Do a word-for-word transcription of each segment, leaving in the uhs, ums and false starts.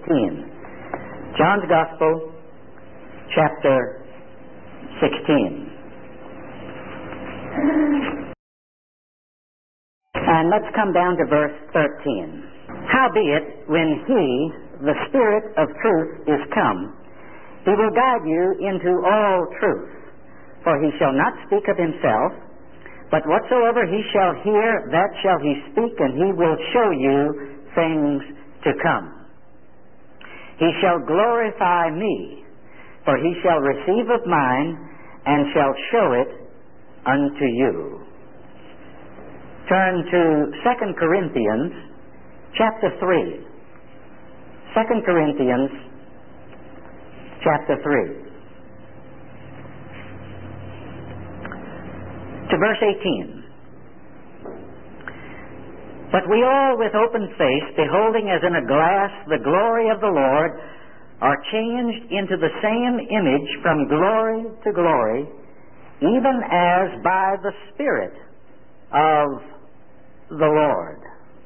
sixteen. John's Gospel, chapter sixteen. And let's come down to verse thirteen. Howbeit, when He, the Spirit of truth, is come, He will guide you into all truth. For He shall not speak of Himself, but whatsoever He shall hear, that shall He speak, and He will show you things to come. He shall glorify Me, for He shall receive of mine, and shall show it unto you. Turn to Second Corinthians, chapter three. Second Corinthians, chapter three. To verse eighteen. But we all with open face, beholding as in a glass the glory of the Lord, are changed into the same image from glory to glory, even as by the Spirit of the Lord.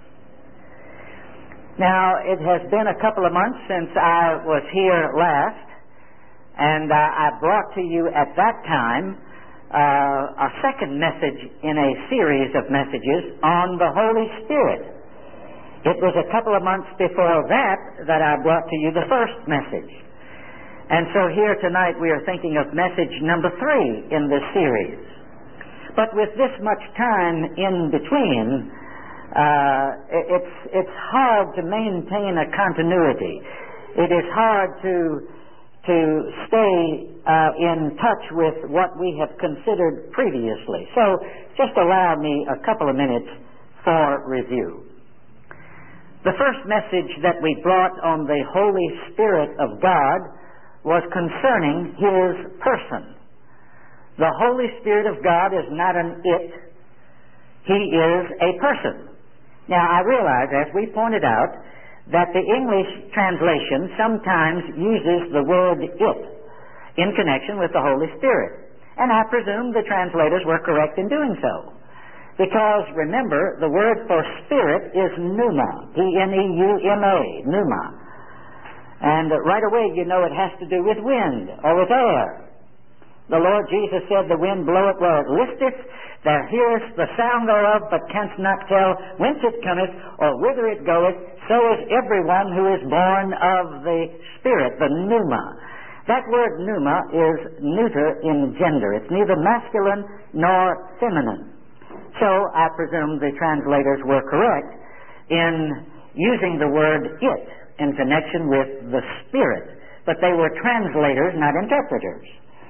Now, it has been a couple of months since I was here last, and uh, I brought to you at that time Uh, a second message in a series of messages on the Holy Spirit. It was a couple of months before that that I brought to you the first message. And so here tonight we are thinking of message number three in this series. But with this much time in between, uh, it's, it's hard to maintain a continuity. It is hard to to stay uh, in touch with what we have considered previously. So just allow me a couple of minutes for review. The first message that we brought on the Holy Spirit of God was concerning His person. The Holy Spirit of God is not an it. He is a person. Now, I realize, as we pointed out, that the English translation sometimes uses the word it in connection with the Holy Spirit. And I presume the translators were correct in doing so. Because, remember, the word for spirit is pneuma, P N E U M A, pneuma. And right away you know it has to do with wind or with air. The Lord Jesus said, the wind bloweth where it listeth, thou hearest the sound thereof, but canst not tell whence it cometh, or whither it goeth. So is everyone who is born of the Spirit, the pneuma. That word pneuma is neuter in gender. It's neither masculine nor feminine. So I presume the translators were correct in using the word it in connection with the Spirit. But they were translators, not interpreters.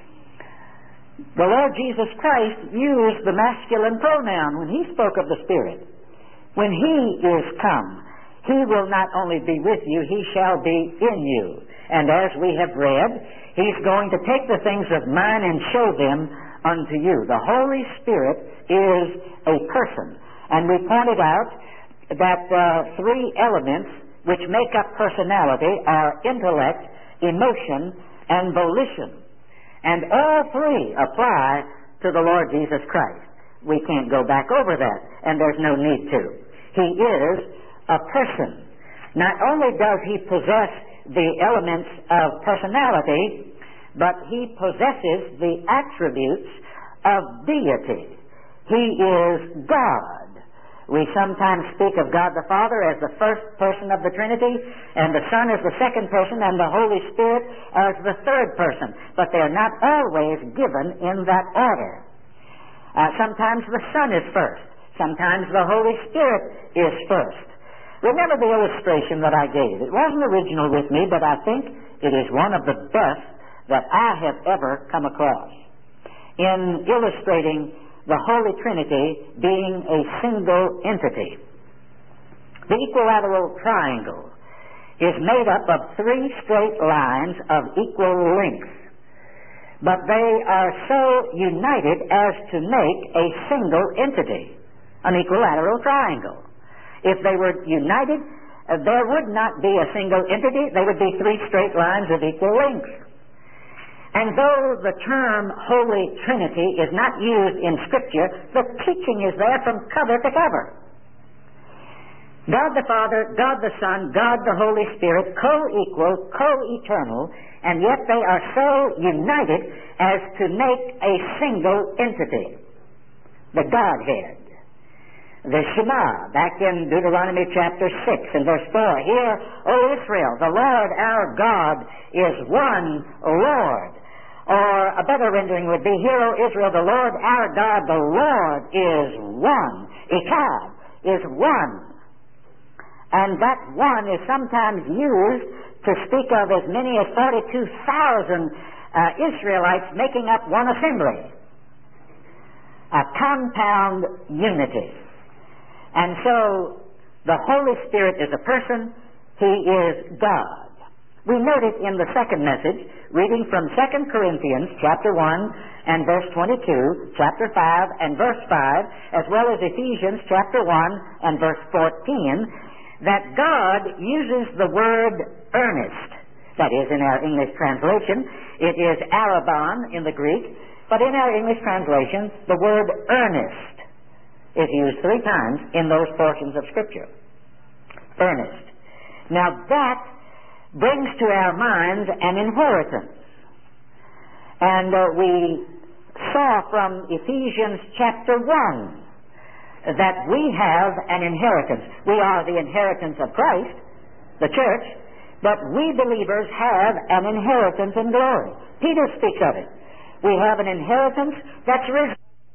The Lord Jesus Christ used the masculine pronoun when He spoke of the Spirit. When He is come, He will not only be with you, He shall be in you. And as we have read, He's going to take the things of mine and show them unto you. The Holy Spirit is a person. And we pointed out that uh, three elements which make up personality are intellect, emotion, and volition. And all three apply to the Lord Jesus Christ. We can't go back over that, and there's no need to. He is a person. Not only does He possess the elements of personality, but He possesses the attributes of deity. He is God. We sometimes speak of God the Father as the first person of the Trinity, and the Son as the second person, and the Holy Spirit as the third person. But they're not always given in that order. Uh, sometimes the Son is first. Sometimes the Holy Spirit is first. Remember the illustration that I gave. It wasn't original with me, but I think it is one of the best that I have ever come across in illustrating the Holy Trinity being a single entity. The equilateral triangle is made up of three straight lines of equal length, but they are so united as to make a single entity, an equilateral triangle. If they were united, uh, there would not be a single entity. They would be three straight lines of equal length. And though the term Holy Trinity is not used in Scripture, the teaching is there from cover to cover. God the Father, God the Son, God the Holy Spirit, co-equal, co-eternal, and yet they are so united as to make a single entity, the Godhead. The Shema, back in Deuteronomy chapter six and verse four, Hear, O Israel, the Lord our God is one Lord. Or a better rendering would be, Hear, O Israel, the Lord our God, the Lord is one. Echad is one. And that one is sometimes used to speak of as many as forty-two thousand uh, Israelites making up one assembly. A compound unity. And so, the Holy Spirit is a person. He is God. We note it in the second message, reading from Second Corinthians chapter one and verse twenty-two, chapter five and verse five, as well as Ephesians chapter one and verse fourteen, that God uses the word earnest. That is, in our English translation, it is arabon in the Greek, but in our English translation, the word earnest is used three times in those portions of Scripture. Earnest. Now that brings to our minds an inheritance. And uh, we saw from Ephesians chapter one that we have an inheritance. We are the inheritance of Christ, the church, but we believers have an inheritance in glory. Peter speaks of it. We have an inheritance that's risen.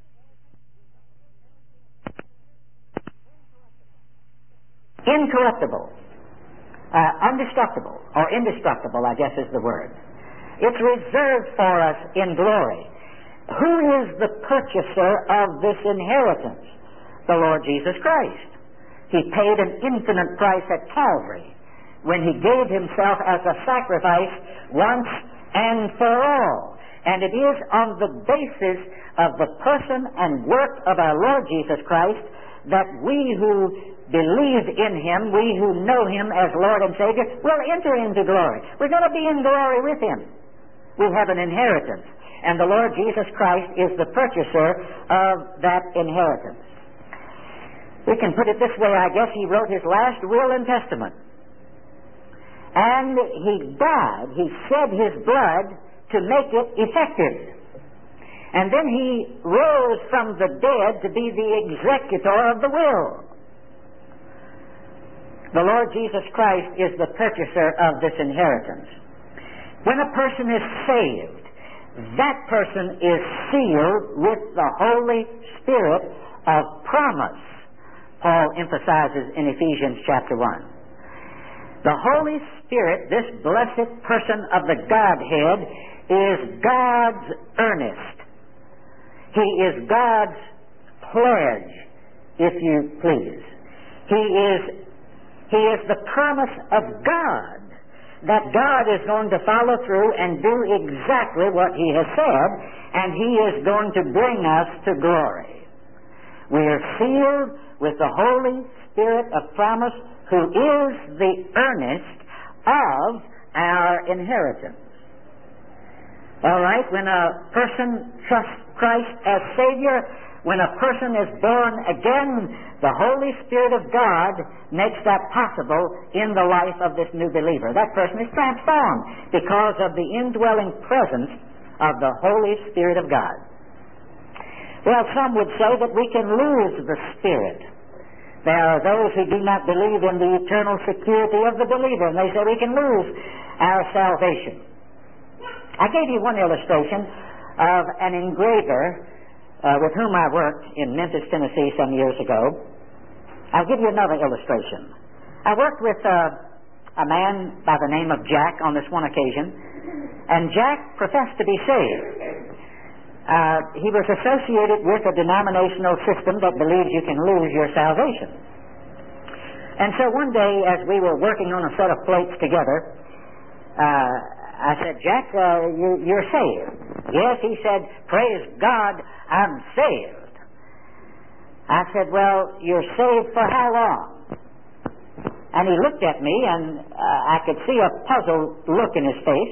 Incorruptible, uh, undestructible, or indestructible, I guess is the word. It's reserved for us in glory. Who is the purchaser of this inheritance? The Lord Jesus Christ. He paid an infinite price at Calvary when He gave Himself as a sacrifice once and for all. And it is on the basis of the person and work of our Lord Jesus Christ that we who believe in Him, we who know Him as Lord and Savior, will enter into glory. We're going to be in glory with Him. We have an inheritance. And the Lord Jesus Christ is the purchaser of that inheritance. We can put it this way, I guess. He wrote His last will and testament. And He died. He shed His blood to make it effective. And then He rose from the dead to be the executor of the will. The Lord Jesus Christ is the purchaser of this inheritance. When a person is saved, that person is sealed with the Holy Spirit of promise, Paul emphasizes in Ephesians chapter one. The Holy Spirit, this blessed person of the Godhead, is God's earnest. He is God's pledge, if you please. He is He is the promise of God that God is going to follow through and do exactly what He has said, and He is going to bring us to glory. We are sealed with the Holy Spirit of promise, who is the earnest of our inheritance. All right, when a person trusts Christ as Savior, when a person is born again, the Holy Spirit of God makes that possible in the life of this new believer. That person is transformed because of the indwelling presence of the Holy Spirit of God. Well, some would say that we can lose the Spirit. There are those who do not believe in the eternal security of the believer, and they say we can lose our salvation. I gave you one illustration of an engraver Uh, with whom I worked in Memphis, Tennessee some years ago. I'll give you another illustration. I worked with uh, a man by the name of Jack on this one occasion, and Jack professed to be saved. Uh, he was associated with a denominational system that believes you can lose your salvation. And so one day, as we were working on a set of plates together, uh, I said, Jack, uh, you, you're saved. Yes, he said, praise God, I'm saved. I said, well, you're saved for how long? And he looked at me, and uh, I could see a puzzled look in his face.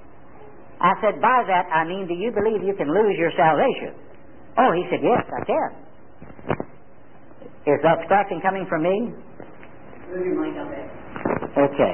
I said, by that, I mean, do you believe you can lose your salvation? Oh, he said, yes, I can. Is obstruction coming from me? Okay.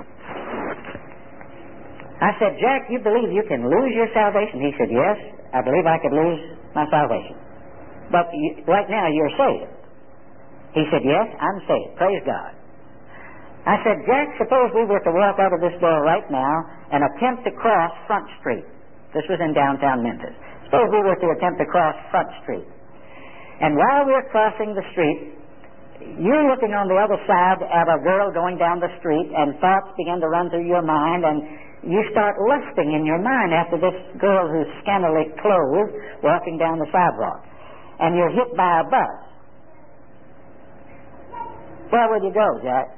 I said, Jack, you believe you can lose your salvation? He said, yes, I believe I could lose my salvation. But you, right now you're saved. He said, yes, I'm saved. Praise God. I said, Jack, suppose we were to walk out of this door right now and attempt to cross Front Street. This was in downtown Memphis. Suppose we were to attempt to cross Front Street. And while we're crossing the street, you're looking on the other side at a girl going down the street, and thoughts begin to run through your mind, and you start lusting in your mind after this girl who's scantily clothed walking down the sidewalk. And you're hit by a bus. Where would you go, Jack?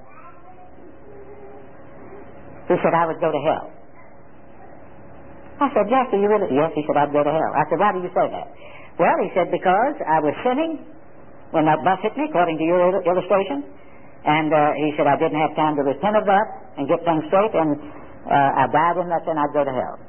He said, I would go to hell. I said, Jack, do you really? Yes, he said, I'd go to hell. I said, why do you say that? Well, he said, because I was sinning when that bus hit me, according to your illustration. And uh, he said, I didn't have time to repent of that and get things straight, and uh, I died in that sin, I'd go to hell.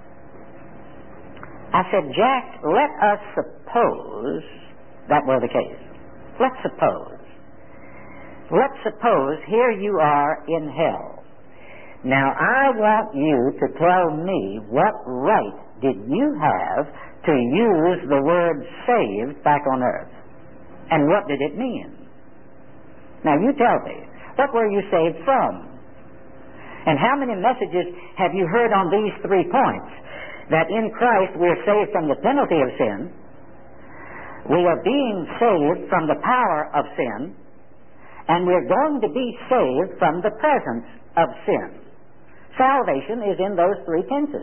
I said, Jack, let us suppose that were the case. Let's suppose. Let's suppose here you are in hell. Now, I want you to tell me what right did you have to use the word saved back on earth? And what did it mean? Now, you tell me. What were you saved from? And how many messages have you heard on these three points? That in Christ we're saved from the penalty of sin. We are being saved from the power of sin. And we're going to be saved from the presence of sin. Salvation is in those three tenses.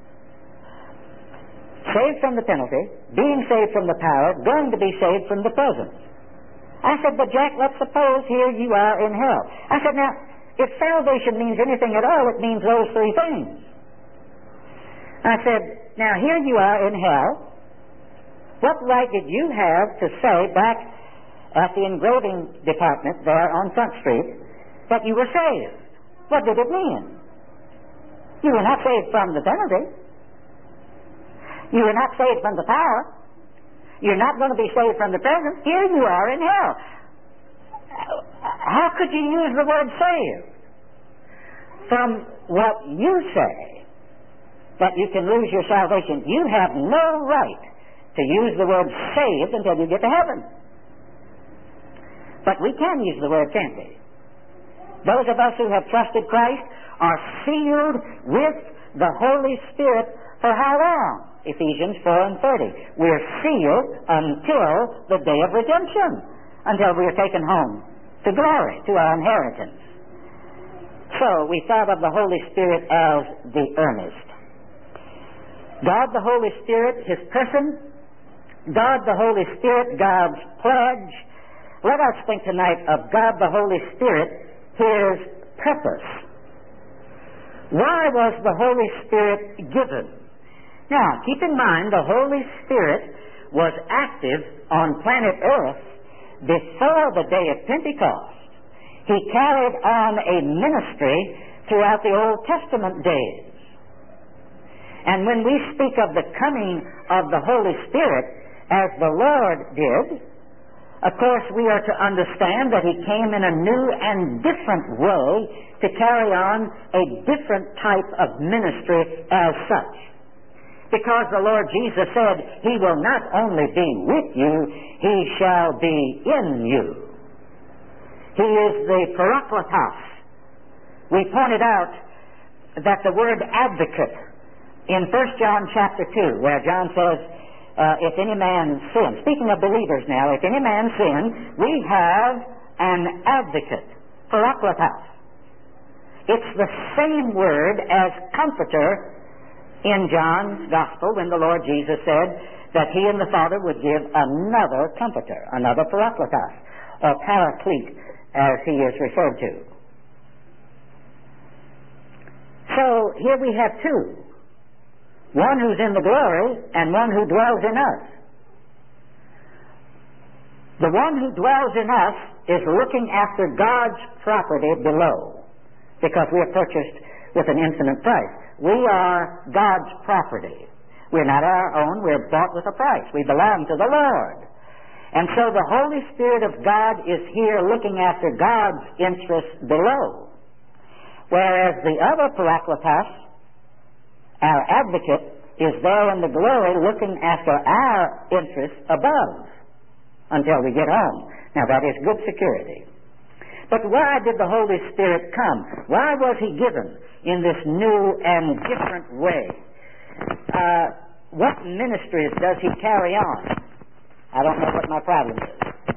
Saved from the penalty, being saved from the power, going to be saved from the presence. I said, but Jack, let's suppose here you are in hell. I said, now, if salvation means anything at all, it means those three things. I said, now here you are in hell. What right did you have to say back at the engraving department there on Front Street that you were saved? What did it mean? You were not saved from the penalty. You were not saved from the power. You're not going to be saved from the present. Here you are in hell. How could you use the word saved? From what you say, that you can lose your salvation, you have no right to use the word saved until you get to heaven. But we can use the word, can't we? Those of us who have trusted Christ are sealed with the Holy Spirit for how long? Ephesians four and thirty. We're sealed until the day of redemption, until we are taken home to glory, to our inheritance. So we thought of the Holy Spirit as the earnest. God the Holy Spirit, His person. God the Holy Spirit, God's pledge. Let us think tonight of God the Holy Spirit, His purpose. Why was the Holy Spirit given? Now, keep in mind, the Holy Spirit was active on planet Earth before the day of Pentecost. He carried on a ministry throughout the Old Testament days. And when we speak of the coming of the Holy Spirit, as the Lord did, of course we are to understand that He came in a new and different way to carry on a different type of ministry as such. Because the Lord Jesus said, He will not only be with you, He shall be in you. He is the Parakletos. We pointed out that the word advocate in First John chapter two, where John says, uh, if any man sin, speaking of believers now, if any man sin, we have an advocate, Parakletos. It's the same word as comforter in John's Gospel when the Lord Jesus said that He and the Father would give another comforter, another Parakletos, or Paraclete, as He is referred to. So here we have two. One who's in the glory and one who dwells in us. The one who dwells in us is looking after God's property below, because we are purchased with an infinite price. We are God's property. We're not our own. We're bought with a price. We belong to the Lord. And so the Holy Spirit of God is here looking after God's interests below. Whereas the other Parakletos, our advocate, is there in the glory looking after our interests above until we get home. Now that is good security. But why did the Holy Spirit come? Why was He given in this new and different way? Uh, what ministries does He carry on? I don't know what my problem is.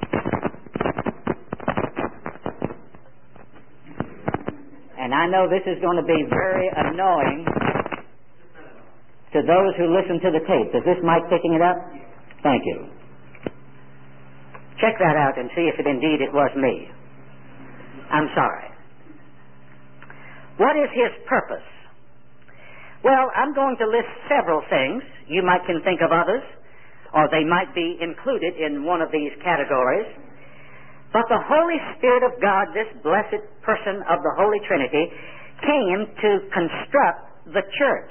And I know this is going to be very annoying to those who listen to the tape. Is this mic picking it up? Thank you. Check that out and see if it indeed it was me. I'm sorry. What is His purpose? Well, I'm going to list several things. You might can think of others, or they might be included in one of these categories. But the Holy Spirit of God, this blessed person of the Holy Trinity, came to construct the church.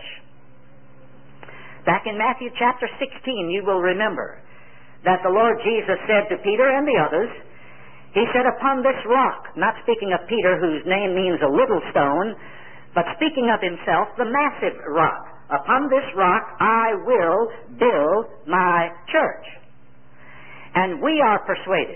Back in Matthew chapter sixteen, you will remember that the Lord Jesus said to Peter and the others, He said, upon this rock, not speaking of Peter, whose name means a little stone, but speaking of Himself, the massive rock. Upon this rock I will build my church. And we are persuaded,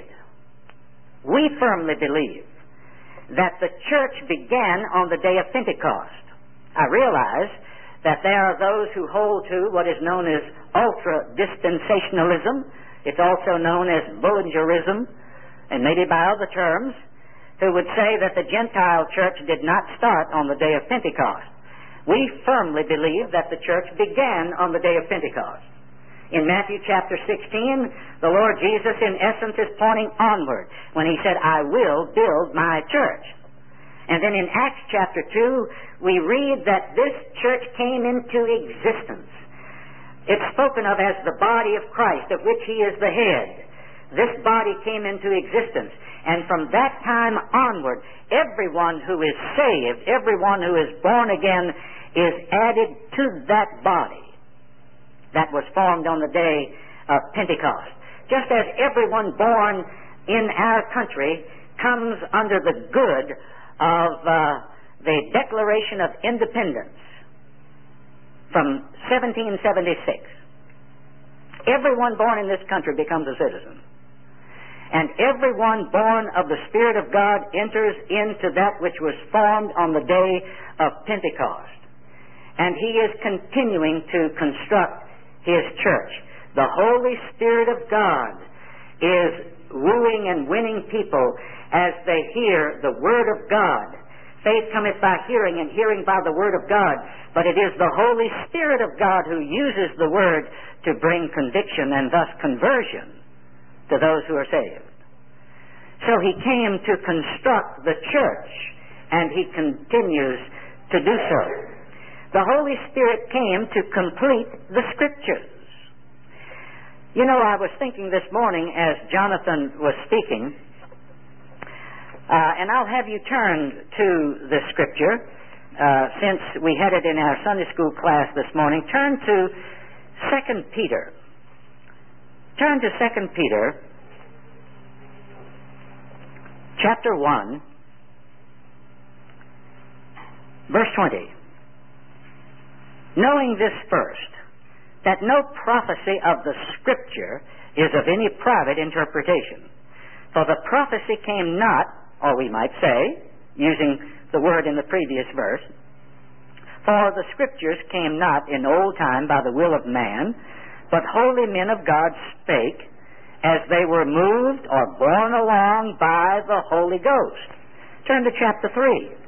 we firmly believe, that the church began on the day of Pentecost. I realize that there are those who hold to what is known as ultra-dispensationalism. It's also known as Bullingerism, and maybe by other terms, who would say that the Gentile church did not start on the day of Pentecost. We firmly believe that the church began on the day of Pentecost. In Matthew chapter sixteen, the Lord Jesus in essence is pointing onward when He said, I will build my church. And then in Acts chapter two, we read that this church came into existence. It's spoken of as the body of Christ, of which He is the head. This body came into existence. And from that time onward, everyone who is saved, everyone who is born again, is added to that body that was formed on the day of Pentecost. Just as everyone born in our country comes under the good of uh, the Declaration of Independence from seventeen seventy-six. Everyone born in this country becomes a citizen. And everyone born of the Spirit of God enters into that which was formed on the day of Pentecost. And He is continuing to construct His church. The Holy Spirit of God is wooing and winning people as they hear the Word of God. Faith cometh by hearing, and hearing by the Word of God. But it is the Holy Spirit of God who uses the Word to bring conviction and thus conversion to those who are saved. So He came to construct the church, and He continues to do so. The Holy Spirit came to complete the Scriptures. You know, I was thinking this morning as Jonathan was speaking, uh, and I'll have you turn to the Scripture, uh, since we had it in our Sunday school class this morning. Turn to Second Peter. Turn to Second Peter, chapter one, verse twenty. Knowing this first, that no prophecy of the Scripture is of any private interpretation. For the prophecy came not, or we might say, using the word in the previous verse, for the Scriptures came not in old time by the will of man, but holy men of God spake, as they were moved or borne along by the Holy Ghost. Turn to chapter three.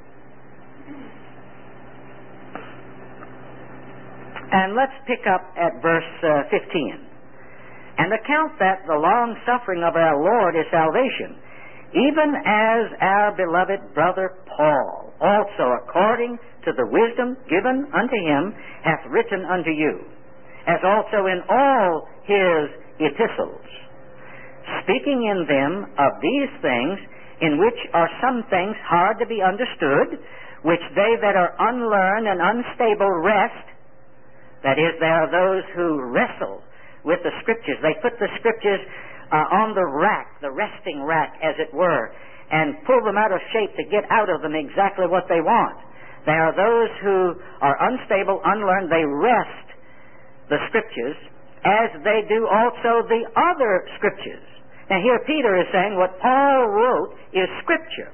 And let's pick up at verse uh, fifteen. And account that the long suffering of our Lord is salvation, even as our beloved brother Paul also according to the wisdom given unto him hath written unto you, as also in all his epistles, speaking in them of these things, in which are some things hard to be understood, which they that are unlearned and unstable wrest. That is, there are those who wrestle with the Scriptures. They put the Scriptures uh, on the rack, the resting rack, as it were, and pull them out of shape to get out of them exactly what they want. There are those who are unstable, unlearned. They wrest the Scriptures as they do also the other Scriptures. Now here Peter is saying what Paul wrote is Scripture.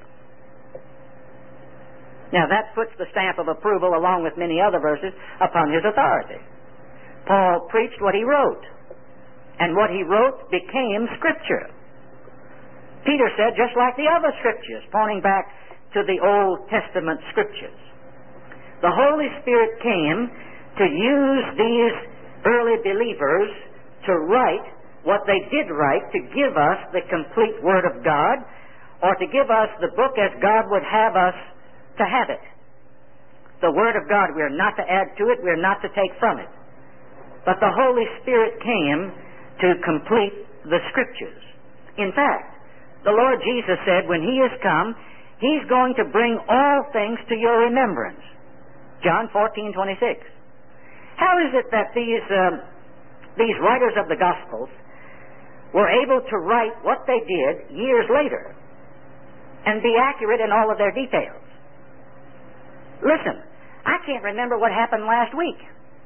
Now that puts the stamp of approval, along with many other verses, upon his authority. Paul preached what he wrote, and what he wrote became Scripture. Peter said, just like the other Scriptures, pointing back to the Old Testament Scriptures. The Holy Spirit came to use these early believers to write what they did write, to give us the complete Word of God, or to give us the book as God would have us to have it. The Word of God, we're not to add to it, we're not to take from it. But the Holy Spirit came to complete the Scriptures. In fact, the Lord Jesus said when He is come, He's going to bring all things to your remembrance. John fourteen twenty-six. How is it that these, um, these writers of the Gospels were able to write what they did years later and be accurate in all of their details? Listen, I can't remember what happened last week.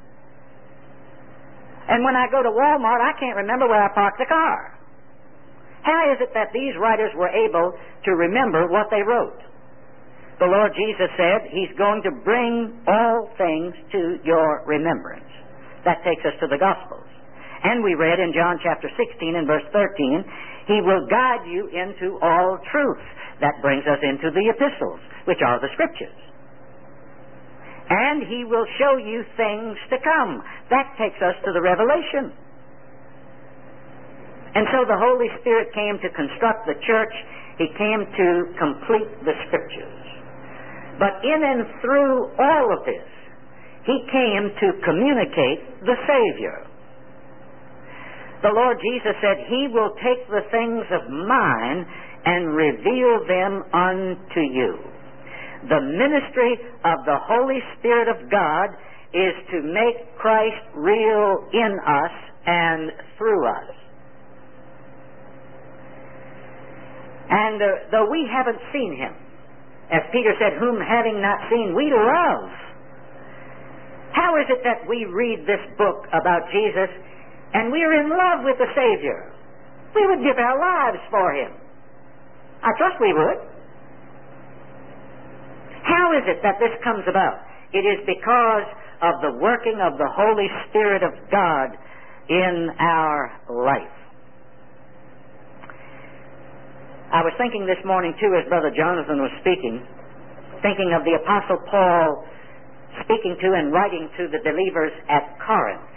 And when I go to Walmart, I can't remember where I parked the car. How is it that these writers were able to remember what they wrote? The Lord Jesus said He's going to bring all things to your remembrance. That takes us to the Gospels. And we read in John chapter sixteen and verse thirteen, He will guide you into all truth. That brings us into the epistles, which are the Scriptures. And He will show you things to come. That takes us to the Revelation. And so the Holy Spirit came to construct the church. He came to complete the Scriptures. But in and through all of this, He came to communicate the Savior. The Lord Jesus said, He will take the things of mine and reveal them unto you. The ministry of the Holy Spirit of God is to make Christ real in us and through us. And uh, though we haven't seen Him, as Peter said, whom having not seen, we love. How is it that we read this book about Jesus and we are in love with the Savior? We would give our lives for Him. I trust we would. How is it that this comes about? It is because of the working of the Holy Spirit of God in our life. I was thinking this morning, too, as Brother Jonathan was speaking, thinking of the Apostle Paul speaking to and writing to the believers at Corinth.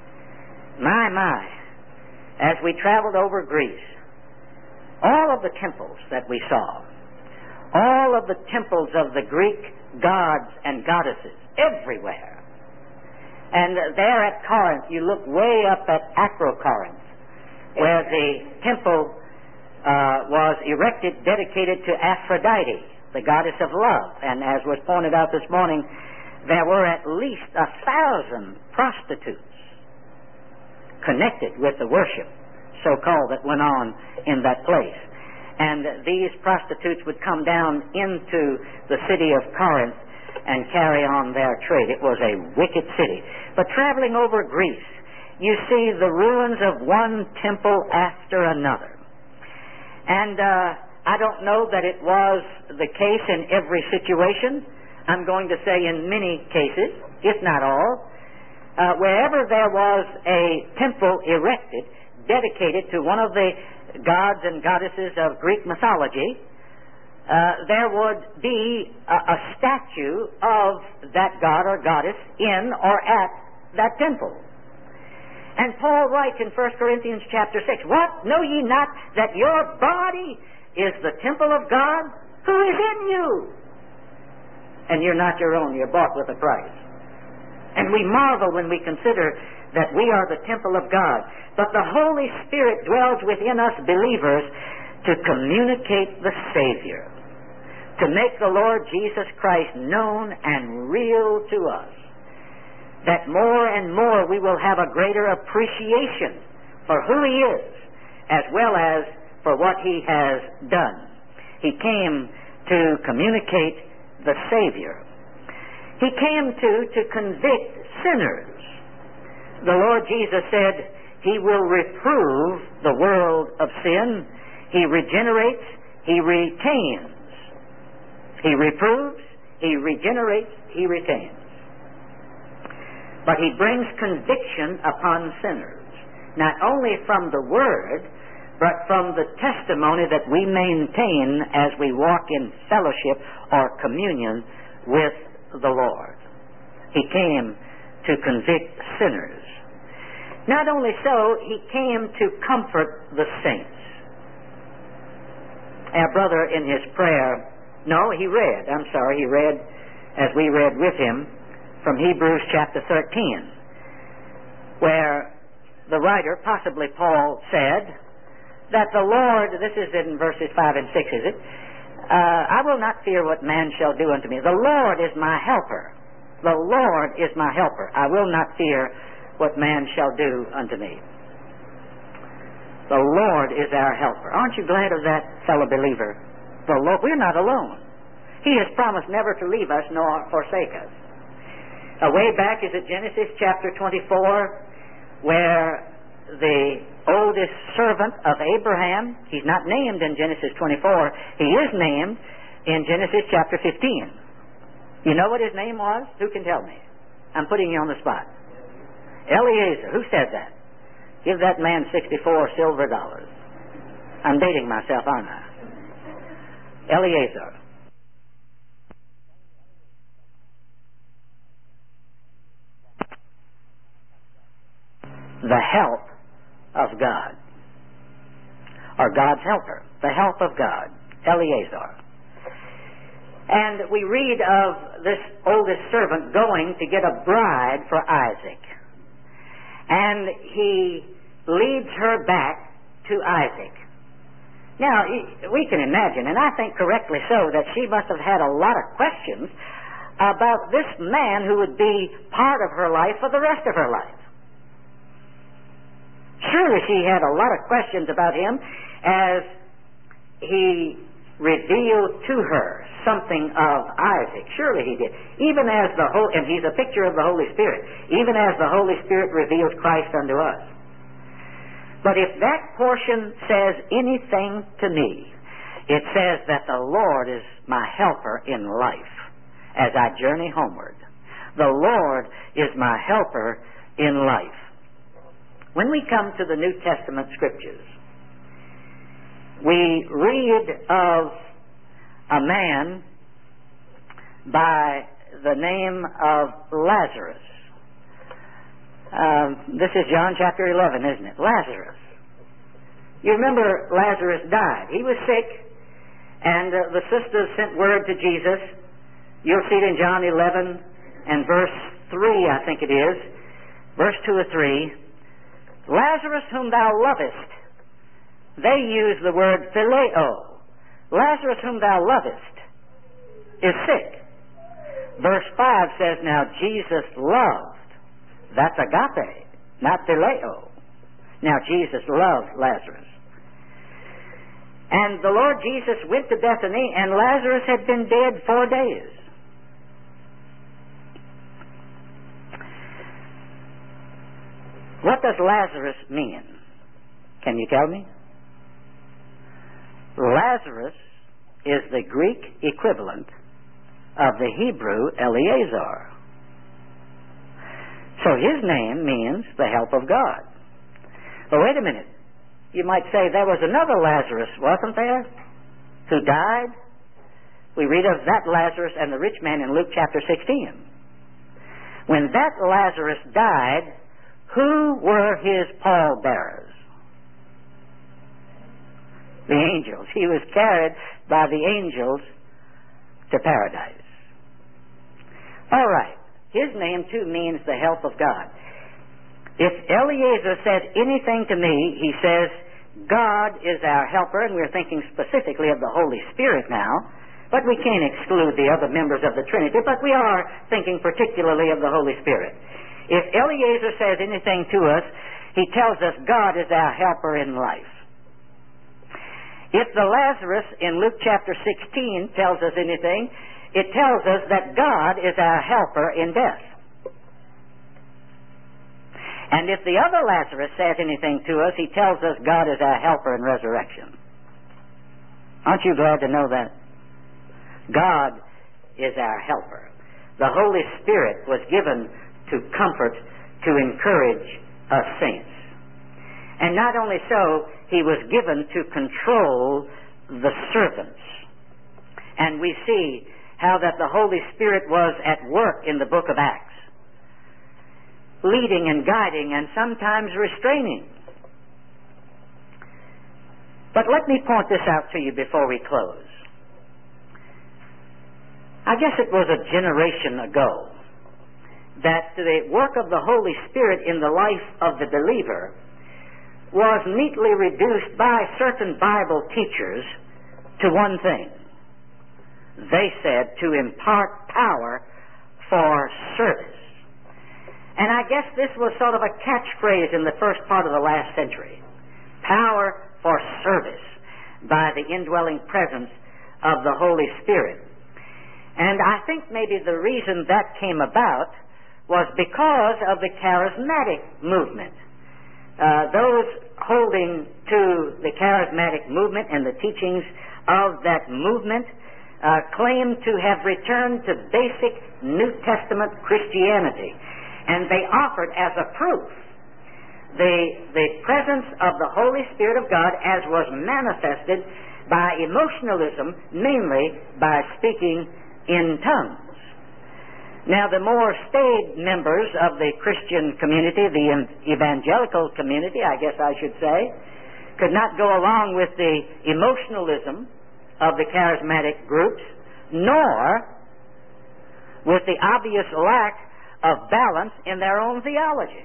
My, my, as we traveled over Greece, all of the temples that we saw, all of the temples of the Greek gods and goddesses, everywhere. And there at Corinth, you look way up at Acrocorinth, where the temple Uh, was erected, dedicated to Aphrodite, the goddess of love. And as was pointed out this morning, there were at least a thousand prostitutes connected with the worship, so-called, that went on in that place. And these prostitutes would come down into the city of Corinth and carry on their trade. It was a wicked city. But traveling over Greece, you see the ruins of one temple after another. And uh, I don't know that it was the case in every situation. I'm going to say in many cases, if not all, uh, wherever there was a temple erected, dedicated to one of the gods and goddesses of Greek mythology, uh, there would be a, a statue of that god or goddess in or at that temple. And Paul writes in First Corinthians chapter six, What? Know ye not that your body is the temple of God who is in you? And you're not your own, you're bought with a price. And we marvel when we consider that we are the temple of God. But the Holy Spirit dwells within us believers to communicate the Savior, to make the Lord Jesus Christ known and real to us. That more and more we will have a greater appreciation for who He is as well as for what he has done. He came to communicate the Savior. He came to, to convict sinners. The Lord Jesus said he will reprove the world of sin. He regenerates, he retains. He reproves, he regenerates, he retains. But he brings conviction upon sinners, not only from the Word, but from the testimony that we maintain as we walk in fellowship or communion with the Lord. He came to convict sinners. Not only so, he came to comfort the saints. Our brother in his prayer, no, he read, I'm sorry, he read, as we read with him, from Hebrews chapter thirteen, where the writer, possibly Paul, said that the Lord, this is in verses five and six, is it? Uh, I will not fear what man shall do unto me. The Lord is my helper. The Lord is my helper. I will not fear what man shall do unto me. The Lord is our helper. Aren't you glad of that, fellow believer? The Lord, we're not alone. He has promised never to leave us nor forsake us. Uh, way back is at Genesis chapter twenty-four, where the oldest servant of Abraham, he's not named in Genesis twenty-four, he is named in Genesis chapter fifteen. You know what his name was? Who can tell me? I'm putting you on the spot. Eliezer. Who said that? Give that man sixty-four silver dollars. I'm dating myself, aren't I? Eliezer. The help of God, or God's helper, the help of God, Eliezer. And we read of this oldest servant going to get a bride for Isaac. And he leads her back to Isaac. Now, we can imagine, and I think correctly so, that she must have had a lot of questions about this man who would be part of her life for the rest of her life. Surely she had a lot of questions about him as he revealed to her something of Isaac. Surely he did. Even as the Holy, and he's a picture of the Holy Spirit, even as the Holy Spirit reveals Christ unto us. But if that portion says anything to me, it says that the Lord is my helper in life as I journey homeward. The Lord is my helper in life. When we come to the New Testament Scriptures, we read of a man by the name of Lazarus. Um, this is John chapter eleven, isn't it? Lazarus. You remember Lazarus died. He was sick, and uh, the sisters sent word to Jesus. You'll see it in John eleven and verse three, I think it is. Verse two or three. Lazarus whom thou lovest. They use the word phileo. Lazarus whom thou lovest is sick. Verse five says, now Jesus loved. That's agape, not phileo. Now Jesus loved Lazarus. And the Lord Jesus went to Bethany, and Lazarus had been dead four days. What does Lazarus mean? Can you tell me? Lazarus is the Greek equivalent of the Hebrew Eliezer. So his name means the help of God. But wait a minute. You might say there was another Lazarus, wasn't there, who died? We read of that Lazarus and the rich man in Luke chapter sixteen. When that Lazarus died, who were his pallbearers? The angels. He was carried by the angels to paradise. All right. His name, too, means the help of God. If Eliezer said anything to me, he says, God is our helper, and we're thinking specifically of the Holy Spirit now, but we can't exclude the other members of the Trinity, but we are thinking particularly of the Holy Spirit. If Eliezer says anything to us, he tells us God is our helper in life. If the Lazarus in Luke chapter sixteen tells us anything, it tells us that God is our helper in death. And if the other Lazarus says anything to us, he tells us God is our helper in resurrection. Aren't you glad to know that? God is our helper. The Holy Spirit was given to comfort, to encourage us saints. And not only so, he was given to control the servants. And we see how that the Holy Spirit was at work in the book of Acts, leading and guiding and sometimes restraining. But let me point this out to you before we close. I guess it was a generation ago that the work of the Holy Spirit in the life of the believer was neatly reduced by certain Bible teachers to one thing. They said to impart power for service. And I guess this was sort of a catchphrase in the first part of the last century. Power for service by the indwelling presence of the Holy Spirit. And I think maybe the reason that came about was because of the charismatic movement. Uh, those holding to the charismatic movement and the teachings of that movement uh, claim to have returned to basic New Testament Christianity. And they offered as a proof the, the presence of the Holy Spirit of God as was manifested by emotionalism, mainly by speaking in tongues. Now, the more staid members of the Christian community, the evangelical community, I guess I should say, could not go along with the emotionalism of the charismatic groups, nor with the obvious lack of balance in their own theology.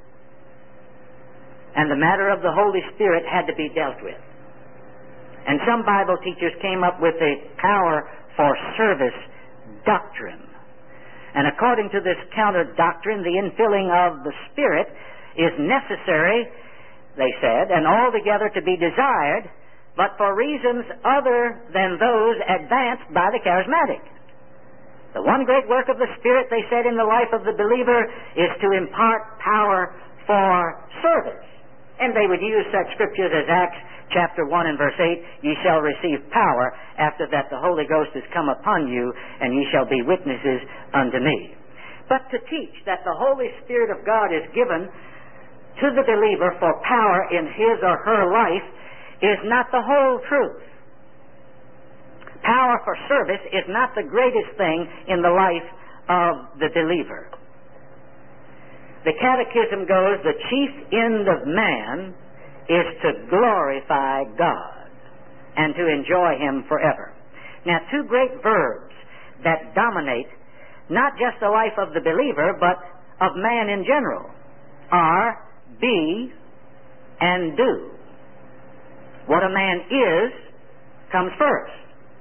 And the matter of the Holy Spirit had to be dealt with. And some Bible teachers came up with a power for service doctrine. And according to this counter doctrine, the infilling of the Spirit is necessary, they said, and altogether to be desired, but for reasons other than those advanced by the charismatic. The one great work of the Spirit, they said, in the life of the believer is to impart power for service. And they would use such scriptures as Acts chapter one and verse eight, ye shall receive power after that the Holy Ghost is come upon you, and ye shall be witnesses unto me. But to teach that the Holy Spirit of God is given to the believer for power in his or her life is not the whole truth. Power for service is not the greatest thing in the life of the believer. The Catechism goes, the chief end of man is to glorify God and to enjoy Him forever. Now, two great verbs that dominate not just the life of the believer, but of man in general, are be and do. What a man is comes first.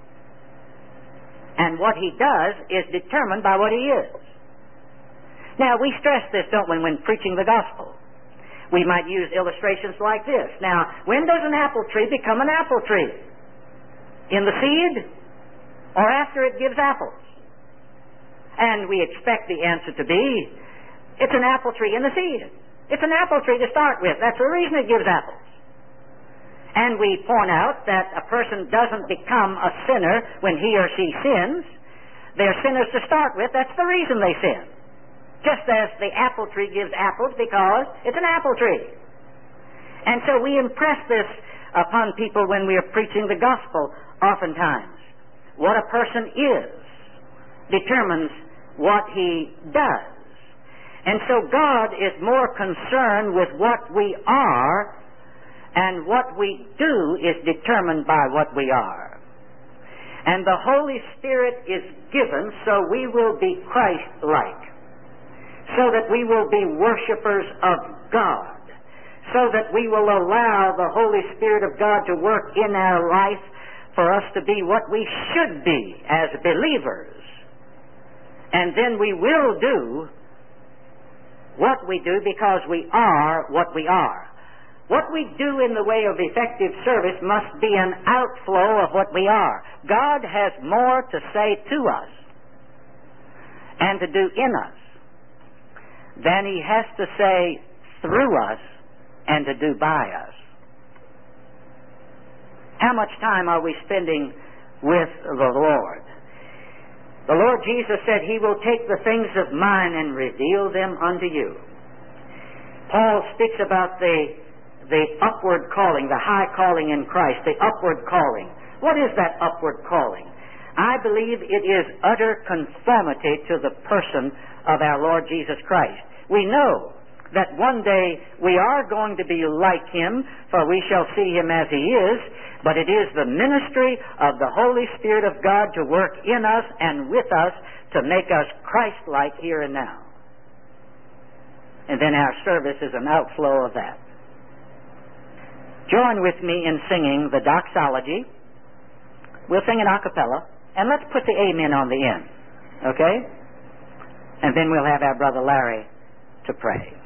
And what he does is determined by what he is. Now, we stress this, don't we, when preaching the gospel. We might use illustrations like this. Now, when does an apple tree become an apple tree? In the seed or after it gives apples? And we expect the answer to be, it's an apple tree in the seed. It's an apple tree to start with. That's the reason it gives apples. And we point out that a person doesn't become a sinner when he or she sins. They're sinners to start with. That's the reason they sin. Just as the apple tree gives apples because it's an apple tree. And so we impress this upon people when we are preaching the gospel oftentimes. What a person is determines what he does. And so God is more concerned with what we are, and what we do is determined by what we are. And the Holy Spirit is given so we will be Christ-like, so that we will be worshipers of God, so that we will allow the Holy Spirit of God to work in our life for us to be what we should be as believers. And then we will do what we do because we are what we are. What we do in the way of effective service must be an outflow of what we are. God has more to say to us and to do in us than He has to say through us and to do by us. How much time are we spending with the Lord? The Lord Jesus said He will take the things of mine and reveal them unto you. Paul speaks about the the upward calling, the high calling in Christ, the upward calling. What is that upward calling? I believe it is utter conformity to the person of our Lord Jesus Christ. We know that one day we are going to be like Him, for we shall see Him as He is, but it is the ministry of the Holy Spirit of God to work in us and with us to make us Christ-like here and now. And then our service is an outflow of that. Join with me in singing the doxology. We'll sing it a cappella, and let's put the amen on the end, okay? And then we'll have our brother Larry to pray.